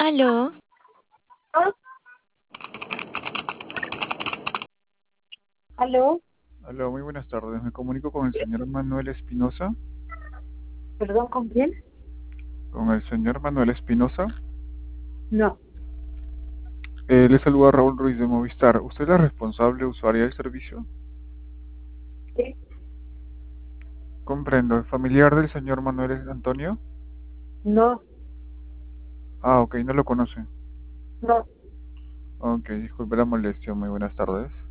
Aló, ¿Aló? Hola, muy buenas tardes. Me comunico con el señor Manuel Espinosa. ¿Perdón, con quién? Con el señor Manuel Espinosa. No. Le saluda Raúl Ruiz de Movistar. ¿Usted es la responsable usuaria del servicio? ¿Sí? Comprendo. ¿El familiar del señor Manuel es Antonio? No, Ah, ok, no lo conoce. no. Ok, disculpe la molestia. Muy buenas tardes.